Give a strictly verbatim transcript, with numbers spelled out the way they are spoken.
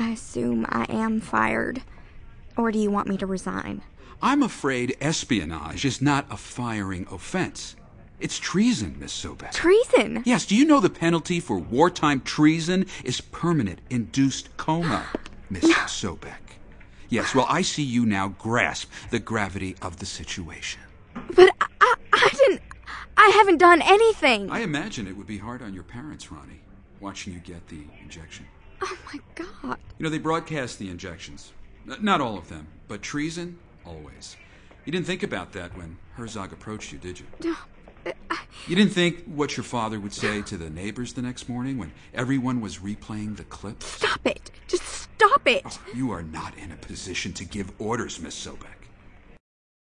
I assume I am fired. Or do you want me to resign? I'm afraid espionage is not a firing offense. It's treason, Miss Sobek. Treason? Yes, do you know the penalty for wartime treason is permanent induced coma, Miss Sobek? Yes, well, I see you now grasp the gravity of the situation. But I, I, I didn't... I haven't done anything. I imagine it would be hard on your parents, Ronnie, watching you get the injection. Oh, my God. You know, they broadcast the injections. Not all of them, but treason, always. You didn't think about that when Herzog approached you, did you? No. I... You didn't think what your father would say to the neighbors the next morning when everyone was replaying the clip? Stop it. Just stop it. Oh, you are not in a position to give orders, Miss Sobek.